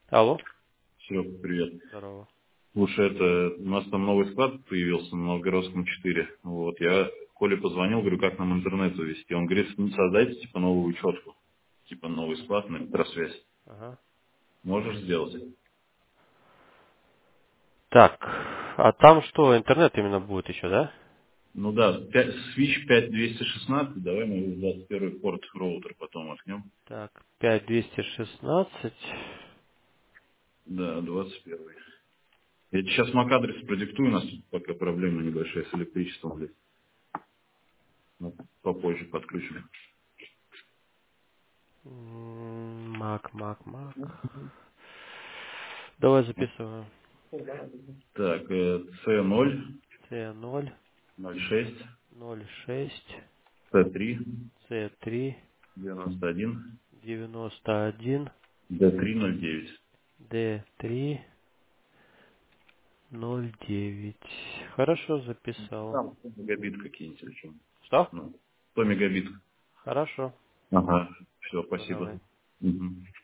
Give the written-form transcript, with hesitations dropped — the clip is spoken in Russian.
Алло. Серега, привет. Здорово. Слушай, у нас там новый склад появился на Новгородском 4. Вот, я Коле позвонил, говорю, как нам интернет завести. Он говорит, ну, создайте, типа, новую учетку. Типа, новый склад на электросвязь. Ага. Можешь сделать? Так, а там что, интернет именно будет еще, да? Ну да, Switch 5216, давай мы 21 порт роутер потом воткнем. Так, 5216. Да, 21. Я тебе сейчас MAC-адрес продиктую, у нас тут пока проблема небольшая с электричеством, блядь. Ну, попозже подключим. Мак. Давай записываю. Так, C0, C0, 06, 06, C3, C3, 91, 91, D309. D3, 09. Хорошо, записал. Там 100 мегабит какие-нибудь или что? Что? Ну, 100 мегабит. Хорошо. Ага, все, спасибо. Давай. Мгм.